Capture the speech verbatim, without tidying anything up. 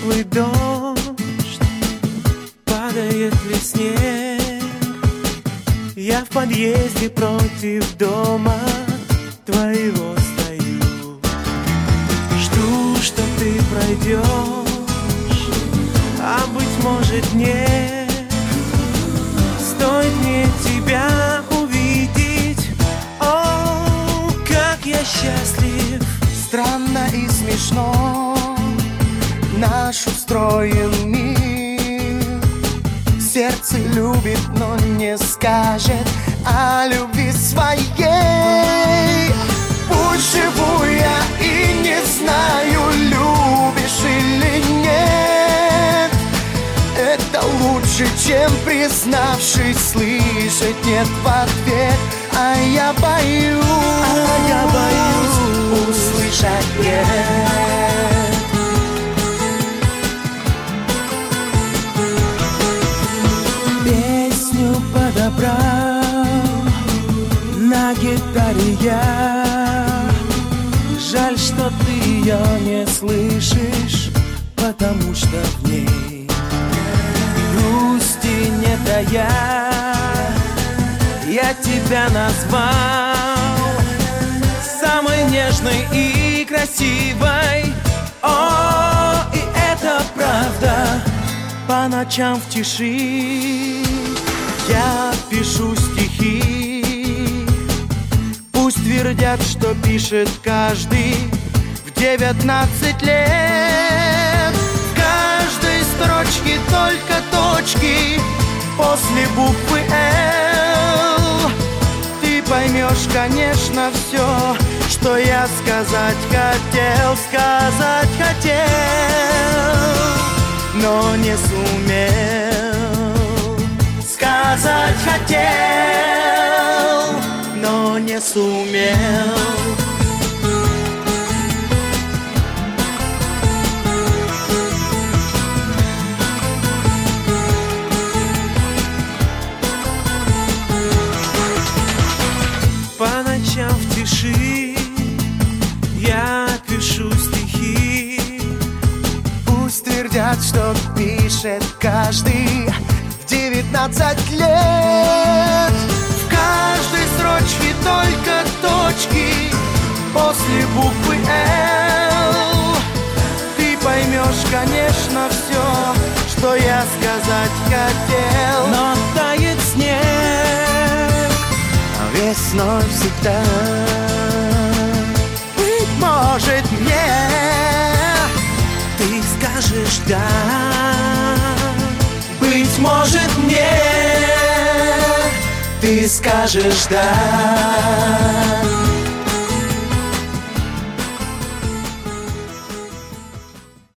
теплый дождь, падает ли снег. Я в подъезде против дома твоего стою, жду, что ты пройдешь, а быть может нет. Стоит мне тебя увидеть, о, как я счастлив. Странно и смешно наш устроен мир. Сердце любит, но не скажет о любви своей. Пусть живу я и не знаю, любишь или нет. Это лучше, чем, признавшись, слышать нет в ответ. А я боюсь, а я боюсь услышать нет. Песню подобрал на гитаре я. Жаль, что ты ее не слышишь, потому что в ней грусти не тая. Я тебя назвал самой нежной и красивой. О, и это правда. По ночам в тиши я пишу стихи. Пусть твердят, что пишет каждый в девятнадцать лет. В каждой строчке только точки после буквы «Л». Ты поймешь, конечно, все, что я сказать хотел, сказать хотел, но не сумел. Сказать хотел, но не сумел. По ночам в тиши я пишу стихи. Пусть твердят, что пишет каждый в девятнадцать лет. В каждой строчке только точки после буквы «Л». Ты поймешь, конечно, все, что я сказать хотел, но тает снег весной всегда. Быть может, мне ты скажешь «да». Быть может, мне ты скажешь «да».